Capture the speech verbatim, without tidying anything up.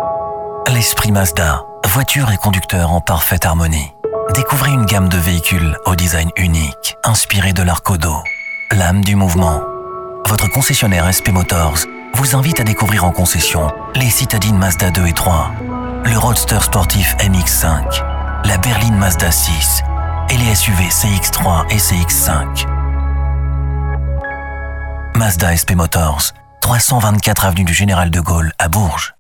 L'esprit Mazda, voiture et conducteur en parfaite harmonie. Découvrez une gamme de véhicules au design unique, inspiré de l'art Kodo, l'âme du mouvement. Votre concessionnaire S P Motors vous invite à découvrir en concession les citadines Mazda deux et trois, le Roadster sportif M X cinq, la berline Mazda six et les S U V C X trois et C X cinq. Mazda S P Motors, trois cent vingt-quatre avenue du Général de Gaulle à Bourges.